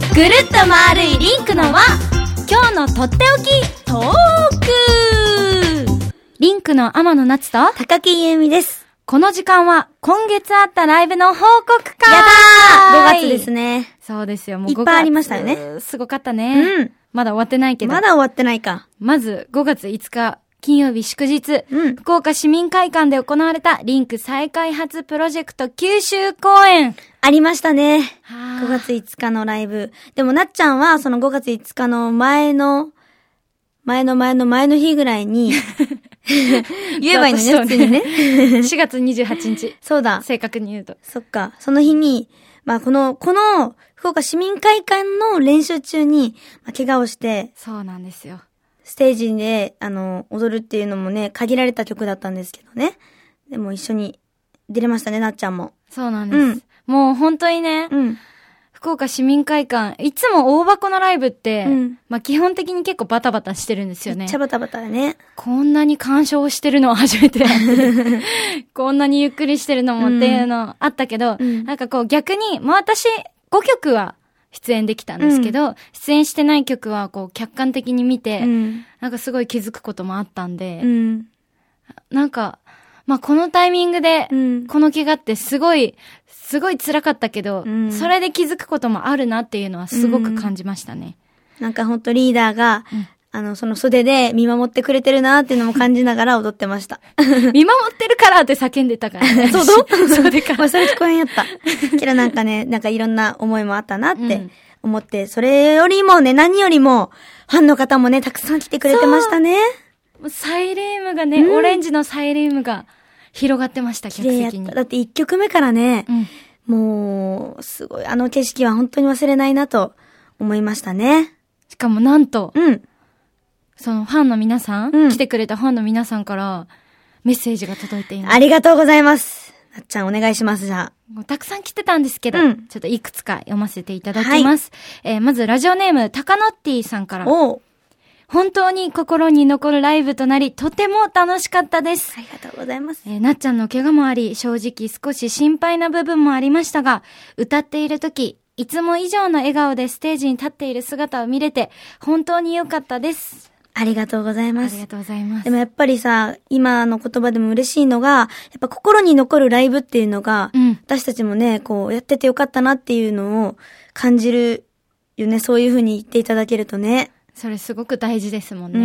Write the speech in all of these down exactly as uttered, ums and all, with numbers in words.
ぐるっと丸いリンクの輪、今日のとっておきトーク。リンクの天野夏と高木優美です。 この時間は今月あったライブの報告会。 やだー、ごがつですね。 そうですよ、もういっぱいありましたよね。 すごかったね。うん。まだ終わってないけど。 まだ終わってないか。 まずごがついつか金曜日祝日、うん、福岡市民会館で行われたリンク再開発プロジェクト九州公演。 ありましたね。ごがついつかのライブ。でもなっちゃんはそのごがついつかの前の、前の前の前の日ぐらいに、言えばいいのね、普通にね。 しがつにじゅうはちにち。 そうだ。 正確に言うと。 そっか。その日に、まあこの、この福岡市民会館の練習中に、まあ、怪我をして、 そうなんですよ。 ステージで、あの、踊るっていうのもね、限られた曲だったんですけどね。でも一緒に出れましたね、なっちゃんも。 そうなんです。うん、もう本当にね、うん、福岡市民会館、いつも大箱のライブって、うん、まあ基本的に結構バタバタしてるんですよね。 めっちゃバタバタだね。 こんなに鑑賞してるのは初めてこんなにゆっくりしてるのもっていうのあったけど、うん、なんかこう逆に、まあ私ごきょくは出演できたんですけど、うん、出演してない曲はこう客観的に見て、うん、なんかすごい気づくこともあったんで、うん、なんか、まあこのタイミングで、この怪我ってすごい、すごい辛かったけど、うん、それで気づくこともあるなっていうのはすごく感じましたね。 うん、なんかほんとリーダーが、うん、あの、その袖で見守ってくれてるなっていうのも感じながら踊ってました。 見守ってるからって叫んでたからね。 そうどそうでか。まあ、それ聞こえんやった。けどなんかね、なんかいろんな思いもあったなって思って、うん、それよりもね、何よりも、ファンの方もね、たくさん来てくれてましたね。 サイリウムがね、うん、オレンジのサイリウムが広がってました、客席に。 だっていっきょくめからね、うん、もう、すごい、あの景色は本当に忘れないなと思いましたね。 しかもなんと、 うん。 そのファンの皆さん、うん、来てくれたファンの皆さんからメッセージが届いています。 ありがとうございます。なっちゃんお願いします、じゃあ。たくさん来てたんですけど、うん、ちょっといくつか読ませていただきます。はい、えー、まずラジオネーム、タカノッティさんから。 お本当に心に残るライブとなり、とても楽しかったです。 ありがとうございます。 えー、なっちゃんの怪我もあり、正直少し心配な部分もありましたが、歌っているとき、いつも以上の笑顔でステージに立っている姿を見れて、本当に良かったです。 ありがとうございます。 ありがとうございます。 でもやっぱりさ、今の言葉でも嬉しいのが、やっぱ心に残るライブっていうのが、うん、私たちもね、こうやっててよかったなっていうのを感じるよね。そういう風に言っていただけるとね。 それすごく大事ですもんね。うん、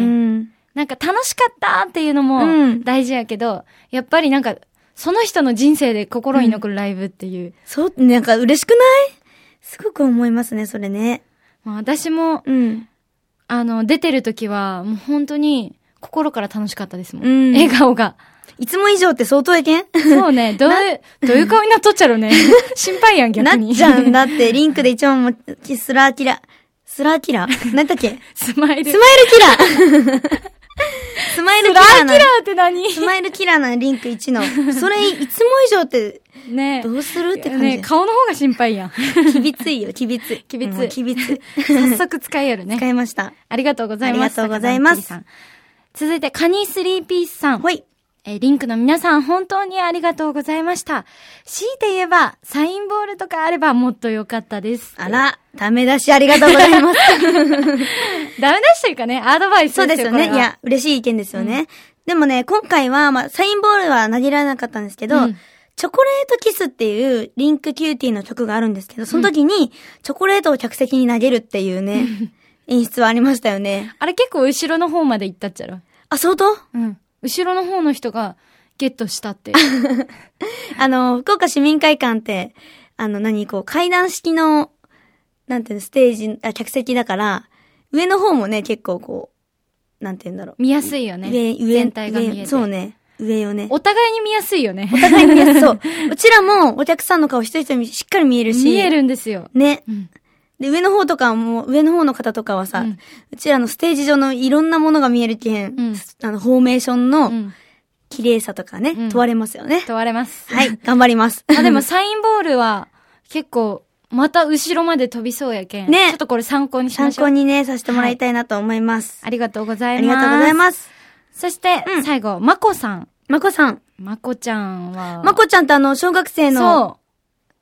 なんか楽しかったっていうのも大事やけど、うん、やっぱりなんかその人の人生で心に残るライブっていう。うん、 そう、なんか嬉しくない？すごく思いますね、それね。 まあ私も、うん、あの、出てる時はもう本当に心から楽しかったですもん。うん、笑顔が。 いつも以上って相当やけん？ そうね。どういう、どういう顔になっとっちゃろうね。心配やん、逆に。 なっちゃんだって、リンクで一番も、スラーキラ。スラーキラー何だっけスマイル。 スマイルキラースマイルキラー。 スラーキラーって何？ スマイルキラーなリンクいちの。それ、いつも以上って、ねどうするって感じ。ね顔の方が心配やん。 きびついよ、きびつ。 きびつ。 きびつ。 早速使えるね。 使いました。 ありがとうございます。 ありがとうございます。 続いて、カニスリーピースさん。 ほい。 えー、リンクの皆さん本当にありがとうございました。強いて言えば、サインボールとかあればもっと良かったです。 あら、ダメ出しありがとうございます。 ダメ出しというかね、アドバイスですよ。 そうですよね。いや、嬉しい意見ですよね。うん、でもね、今回は、まあ、サインボールは投げられなかったんですけど、うん、チョコレートキスっていうリンクキューティーの曲があるんですけど、その時に、チョコレートを客席に投げるっていうね、演出はありましたよね。 あれ結構後ろの方まで行ったっちゃろ。 あ、相当？ うん。後ろの方の人が、ゲットしたって。 あの、福岡市民会館って、あの、何、こう、階段式の、なんていうの、ステージ、あ、客席だから、上の方もね、結構こう、なんていうんだろう。 見やすいよね。 上、上、 全体が見えて。 そうね。上をね。 お互いに見やすいよね。 お互いに見やすい。そう。うちらも、お客さんの顔一人一人しっかり見えるし。 見えるんですよ。 ね。うん、で、上の方とかはもう、上の方の方とかはさ、うん、うちらのステージ上のいろんなものが見えるけん、うん、あの、フォーメーションの、うん綺麗さとかね、うん、問われますよね。 問われます。 はい、頑張ります。 あ、でもサインボールは結構また後ろまで飛びそうやけん。ね。ちょっとこれ参考にしましょう。 参考にね、させてもらいたいなと思います。 はい、ありがとうございます。 ありがとうございます。 そして、うん、最後、まこさん。 まこさん。 まこちゃんは。 まこちゃんってあの、小学生の。 そ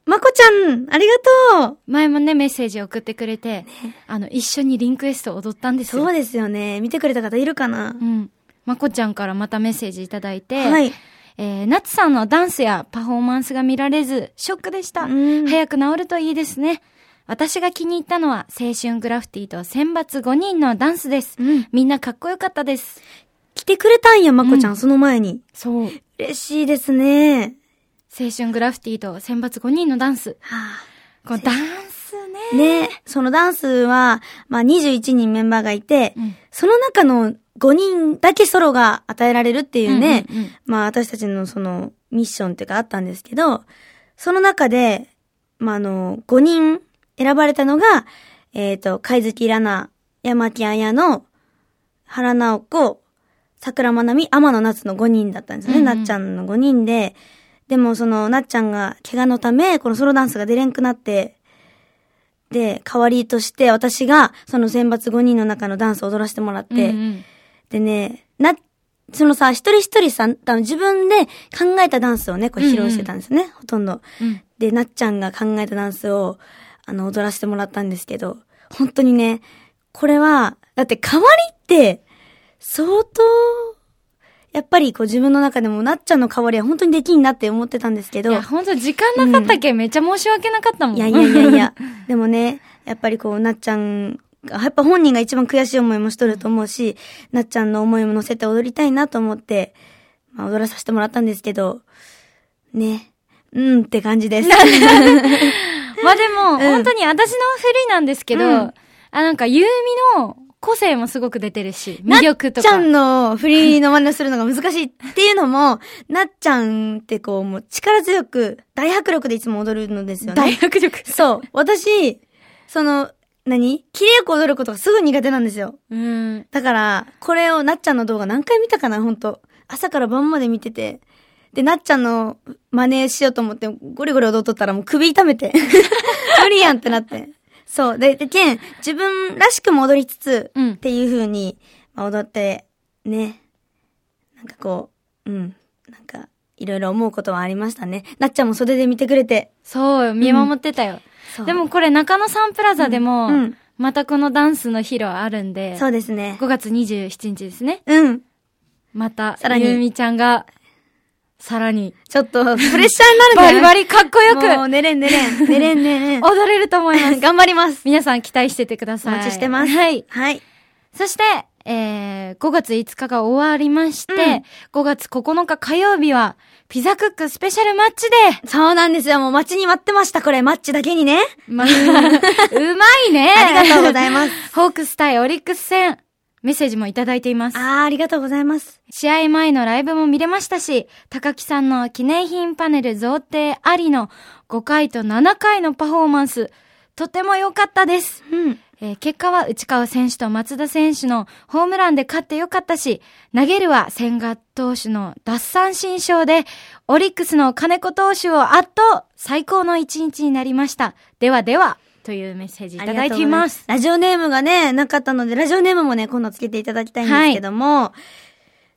まこちゃん、ありがとう。 前もね、メッセージ送ってくれて、ね、あの、一緒にリンクエスト踊ったんですよ。 そうですよね。見てくれた方いるかな？ うん。まこちゃんからまたメッセージいただいて、 はい。 えー、ナツさんのダンスやパフォーマンスが見られず、ショックでした。早く治るといいですね。私が気に入ったのは、青春グラフィティと選抜ごにんのダンスです。うん、みんなかっこよかったです。 来てくれたんや、まこちゃん、うん、その前に。 そう。 嬉しいですね。 青春グラフィティと選抜ごにんのダンス。はあ、このダンスね。ね。そのダンスは、まあにじゅういちにんメンバーがいて、うん、その中のごにんだけソロが与えられるっていうね、うんうんうん、まあ私たちのそのミッションっていうかあったんですけど、その中で、まああの、ごにん選ばれたのが、えっと、貝月ラナ、山木彩の、原直子、桜まなみ、天野夏のごにんだったんですよね、うんうん、なっちゃんのごにんで、でもそのなっちゃんが怪我のためこのソロダンスが出れんくなって、で代わりとして私がその選抜ごにんの中のダンスを踊らせてもらって、うんうん、でねなそのさ一人一人さ多分自分で考えたダンスをねこう披露してたんですね、うんうん、ほとんど、うん、でなっちゃんが考えたダンスをあの踊らせてもらったんですけど、本当にねこれはだって代わりって相当やっぱりこう自分の中でもなっちゃんの代わりは本当にできんなって思ってたんですけど。 いや、本当時間なかったっけ、うん、めっちゃ申し訳なかったもん。 いやいやいやいや。でもね、やっぱりこうなっちゃんが、やっぱ本人が一番悔しい思いもしとると思うし、なっちゃんの思いも乗せて踊りたいなと思って、まあ踊らさせてもらったんですけど、ね、うんって感じです。まあでも、うん、本当に私の振りなんですけど、うん、あ、なんかゆうみの、個性もすごく出てるし、魅力とか。 なっちゃんの振りの真似するのが難しいっていうのも、なっちゃんってこう、もう力強く、大迫力でいつも踊るのですよね。 大迫力そう。私、その、何綺麗く踊ることがすぐ苦手なんですよ。うん。だから、これをなっちゃんの動画何回見たかな、ほんと。朝から晩まで見てて。で、なっちゃんの真似しようと思って、ゴリゴリ踊っとったらもう首痛めて。無理やんってなって。そう。で、で、けん、自分らしくも踊りつつ、うん、っていう風に、まあ、踊って、ね。なんかこう、うん。なんか、いろいろ思うことはありましたね。なっちゃんも袖で見てくれて。 そう、見守ってたよ。うん、でもこれ中野サンプラザでも、うんうん、またこのダンスの披露あるんで。 そうですね。 ごがつにじゅうしちにちですね。 うん。 また、さらにゆうみちゃんが、さらに。 ちょっと、プレッシャーになるね。 バリバリかっこよく。 もう、寝れん寝れん。寝れん寝れん。 踊れると思います。 頑張ります。 皆さん期待しててください。 お待ちしてます。 はい。 はい。 そして、えー、ごがついつかが終わりまして、うん、ごがつここのか火曜日は、ピザクックスペシャルマッチで。 そうなんですよ。もう待ちに待ってました。これ、マッチだけにね。 まあ、うまいね。 ありがとうございます。 ホークス対オリックス戦。メッセージもいただいています。 あー、ありがとうございます。 試合前のライブも見れましたし、高木さんの記念品パネル贈呈ありのごかいとななかいのパフォーマンス、とても良かったです。うん。えー、結果は内川選手と松田選手のホームランで勝って良かったし、投げるは千賀投手の奪三振ショーで、オリックスの金子投手を圧倒、最高の一日になりました。ではでは。というメッセージいただいています。 ラジオネームがね、なかったので、ラジオネームもね、今度つけていただきたいんですけども、はい、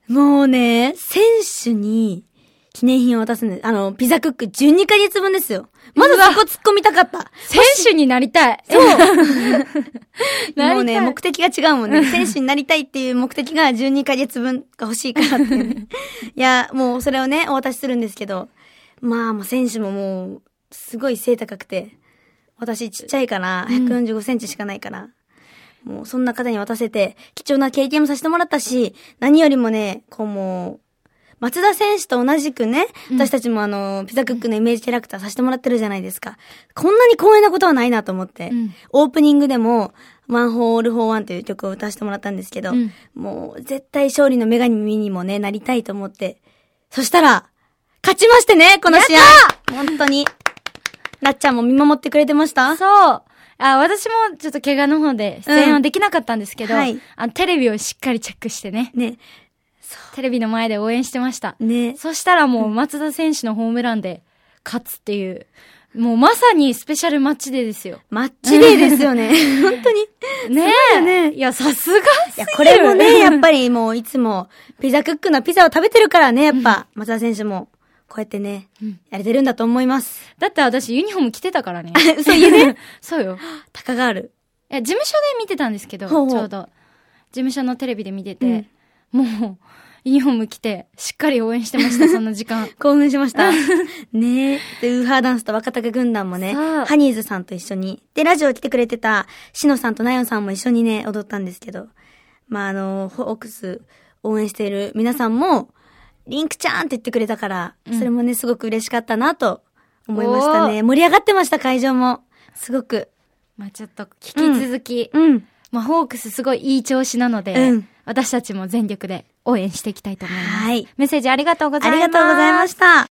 もうね、選手に記念品を渡すんです。あの、ピザクックじゅうにかげつぶんですよ。まずそこ突っ込みたかった。 選手になりたい。 そう。もうね、目的が違うもんね。選手になりたいっていう目的がじゅうにかげつぶんが欲しいからって、ね。いや、もうそれをね、お渡しするんですけど、まあ、もう選手ももう、すごい背高くて、私ちっちゃいから、ひゃくよんじゅうごセンチしかないから、うん、もうそんな方に渡せて、貴重な経験もさせてもらったし、何よりもね、こうもう、松田選手と同じくね、私たちもあの、ピザクックのイメージキャラクターさせてもらってるじゃないですか。こんなに光栄なことはないなと思って、うん、オープニングでも、ワンホールフォーワンという曲を歌わせてもらったんですけど、うん、もう絶対勝利の女神にもね、なりたいと思って、そしたら、勝ちましてね、この試合。本当に。なっちゃんも見守ってくれてました？ そう。あ、私もちょっと怪我の方で出演はできなかったんですけど、うん、はい、あのテレビをしっかりチェックしてね。ね。テレビの前で応援してました。ね。そしたらもう松田選手のホームランで勝つっていう、もうまさにスペシャルマッチデーですよ。 マッチデーですよね。本当に。 ねえ。ねいや、さすがすぎる。いや、 これもね、やっぱりもういつもピザクックのピザを食べてるからね、やっぱ、うん、松田選手も。 こうやってね、 うん、 やれてるんだと思います。 だって私ユニフォーム着てたからね。 そういうね。 そうよ。 タカガール。 いや、事務所で見てたんですけど、 ほうほうちょうど。事務所のテレビで見てて、うん、もう、ユニフォーム着て、しっかり応援してました、その時間。 興奮しました。ねえ。で、ウーハーダンスと若竹軍団もね、ハニーズさんと一緒に。で、ラジオ来てくれてた、シノさんとナヨンさんも一緒にね、踊ったんですけど。まあ、あの、ホークス応援している皆さんも、リンクちゃんって言ってくれたから、うん、それもね、すごく嬉しかったなと思いましたね。盛り上がってました、会場も。すごく。 まあちょっと、引き続き。 うん。うん、 まあホークスすごいいい調子なので、うん、私たちも全力で応援していきたいと思います。はい。メッセージありがとうございます。 ありがとうございました。